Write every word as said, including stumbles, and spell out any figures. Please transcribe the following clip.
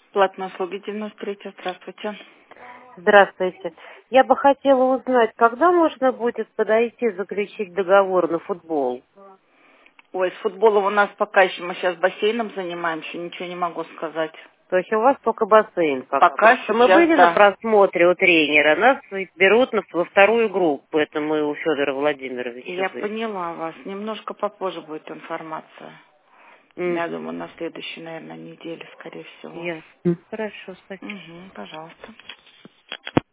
Платные услуги девяносто три. Здравствуйте. Здравствуйте. Я бы хотела узнать, когда можно будет подойти заключить договор на футбол? Ой, с футболом у нас пока еще, мы сейчас бассейном занимаемся, ничего не могу сказать. То есть у вас только бассейн пока. Пока Просто мы сейчас, были на да. просмотре у тренера, нас берут на- во вторую группу. Это мы у Федора Владимировича Я были. поняла вас. Немножко попозже будет информация. Я Мгм. думаю, на следующей, наверное, неделе, скорее всего. Ясно. Хорошо, спасибо. Угу, пожалуйста.